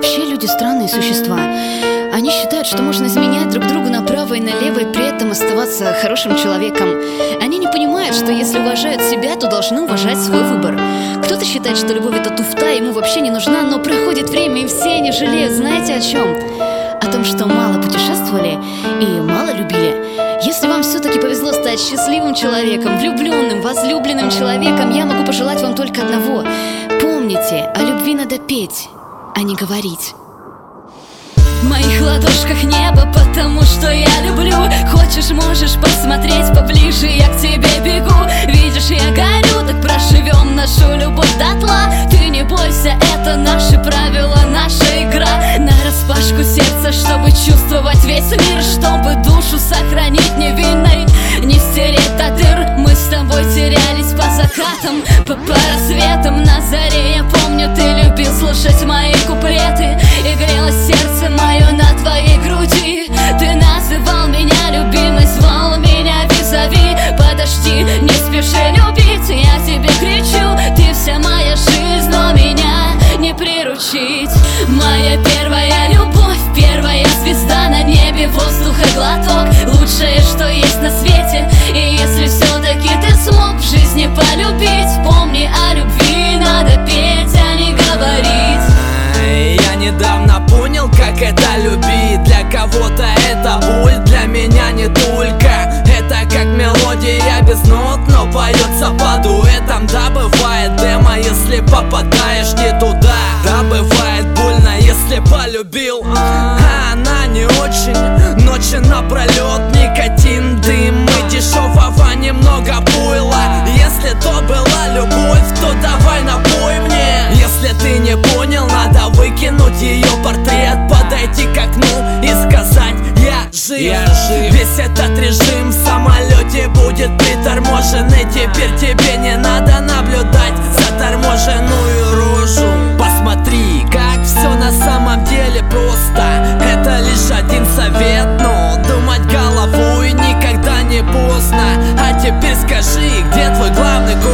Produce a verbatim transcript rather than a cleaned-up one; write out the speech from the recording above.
Вообще люди странные существа. Они считают, что можно изменять друг другу направо и налево и при этом оставаться хорошим человеком. Они не понимают, что если уважают себя, то должны уважать свой выбор. Кто-то считает, что любовь — это туфта, ему вообще не нужна, но проходит время, и все они жалеют. Знаете о чем? О том, что мало путешествовали и мало любили. Если вам все-таки повезло стать счастливым человеком, влюбленным, возлюбленным человеком, я могу пожелать вам только одного. Помните, о любви надо петь, а не говорить. В моих ладошках небо, потому что я люблю. Хочешь, можешь посмотреть поближе, я к тебе бегу. Видишь, я горю, так проживем нашу любовь дотла. Ты не бойся, это наши правила, наша игра. Нараспашку сердца, чтобы чувствовать весь мир, чтобы душу сохранить невинной, не стереть до дыр. Мы с тобой терялись по закатам, по, по рассветам на заре. Я помню, ты любил слушать мои куплеты, и грелось сердце мое на твоей груди. Ты называл меня любимой, звал меня визави. Подожди, не спеши любить, я тебе кричу. Ты вся моя жизнь, но меня не приручить. Моя первая любовь, первая звезда на небе, воздуха глоток, лучшее, что есть на свете. И если все-таки ты смог в жизни полюбить, помни, о любви надо петь, а не говорить. Я недавно понял, как это любить. Для кого-то это боль, для меня не только. Это как мелодия без нот, но поется по дуэтам. Да, бывает демо, если попадаешь не туда. Да, бывает больно, если полюбил, а она не очень. Ночи напролет, никотин, дым и дешевого немного пойла. Если то была любовь, то давай напой мне. Если ты не понял, надо выкинуть ее портрет, подойти к окну и сказать: я жив, я жив. Весь этот режим в самолете будет приторможен, и теперь тебе не надо наблюдать заторможенную рожу. Посмотри, как все на самом деле просто. Это лишь один совет, но думать головой никогда не поздно. А теперь скажи, где твой главный город?